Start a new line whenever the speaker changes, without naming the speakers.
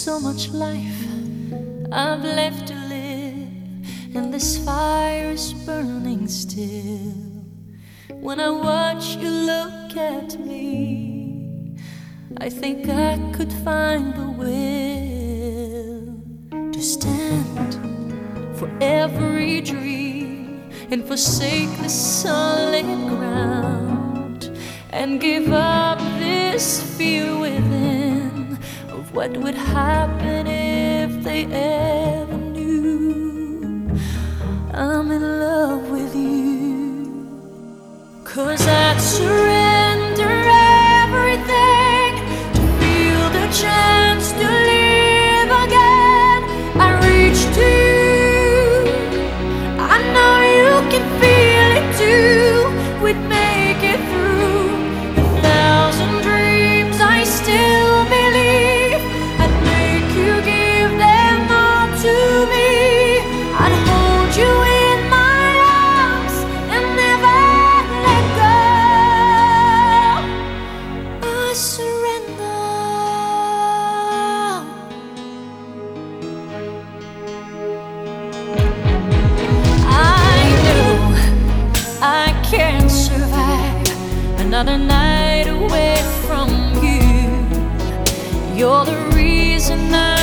so much life I've left to live, and this fire is burning still. When I watch you look at me, I think I could find the will to stand for every dream and forsake the solid ground, and give up this fear within of what would happen if they ever knew I'm in love with you. 'Cause I'd surrender everything to feel the chance to live again. I reach to you, I know you can feel it too. We'd make it through 1,000 dreams, I still believe. I'd make you give them all to me. I'd hold you in my arms and never let go. I surrender. I know I can't survive another night away from you. You're the reason I